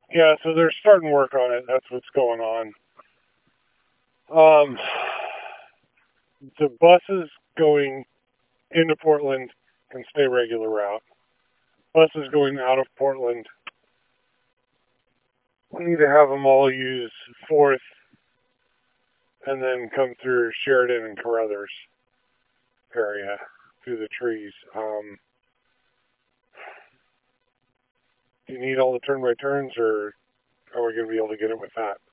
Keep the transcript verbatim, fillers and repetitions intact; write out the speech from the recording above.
Yeah, so they're starting work on it. That's what's going on. Um, the buses going into Portland can stay regular route. Buses going out of Portland, we need to have them all use Fourth and then come through Sheridan and Carruthers area through the trees. Um, do you need all the turn by turns, or are we going to be able to get it with that?